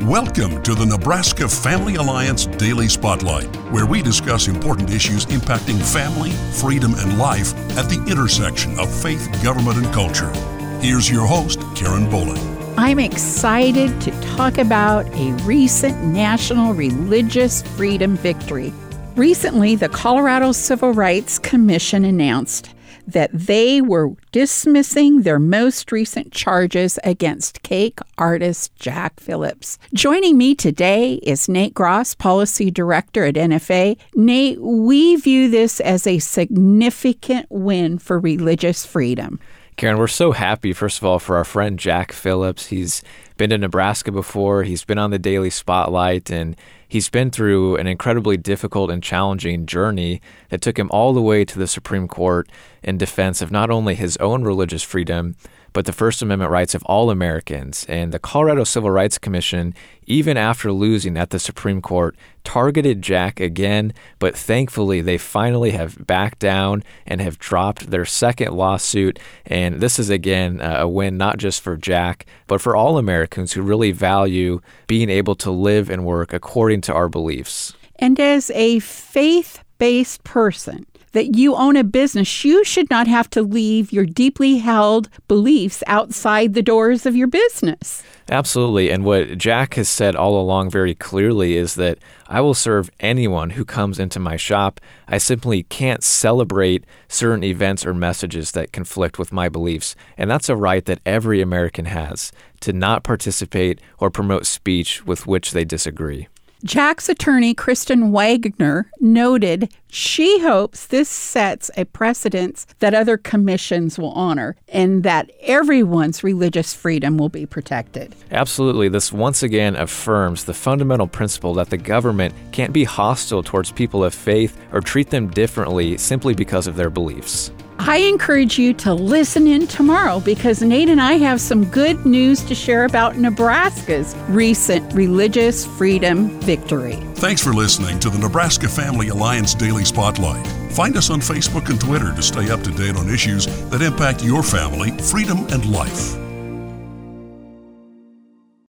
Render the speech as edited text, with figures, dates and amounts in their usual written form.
Welcome to the Nebraska Family Alliance Daily Spotlight, where we discuss important issues impacting family, freedom, and life at the intersection of faith, government, and culture. Here's your host, Karen Bowling. I'm excited to talk about a recent national religious freedom victory. Recently, the Colorado Civil Rights Commission announced that they were dismissing their most recent charges against cake artist Jack Phillips. Joining me today is Nate Gross, Policy Director at NFA. Nate, we view this as a significant win for religious freedom. Karen, we're so happy, first of all, for our friend Jack Phillips. He's been to Nebraska before. He's been on the Daily Spotlight, and he's been through an incredibly difficult and challenging journey that took him all the way to the Supreme Court in defense of not only his own religious freedom, but the First Amendment rights of all Americans. And the Colorado Civil Rights Commission, even after losing at the Supreme Court, targeted Jack again, but thankfully they finally have backed down and have dropped their second lawsuit. And this is, again, a win not just for Jack, but for all Americans who really value being able to live and work according to our beliefs. And as a faith-based person, that you own a business, you should not have to leave your deeply held beliefs outside the doors of your business. Absolutely. And what Jack has said all along very clearly is that I will serve anyone who comes into my shop. I simply can't celebrate certain events or messages that conflict with my beliefs. And that's a right that every American has, to not participate or promote speech with which they disagree. Jack's attorney, Kristen Wagner, noted she hopes this sets a precedent that other commissions will honor and that everyone's religious freedom will be protected. Absolutely. This once again affirms the fundamental principle that the government can't be hostile towards people of faith or treat them differently simply because of their beliefs. I encourage you to listen in tomorrow because Nate and I have some good news to share about Nebraska's recent religious freedom victory. Thanks for listening to the Nebraska Family Alliance Daily Spotlight. Find us on Facebook and Twitter to stay up to date on issues that impact your family, freedom, and life.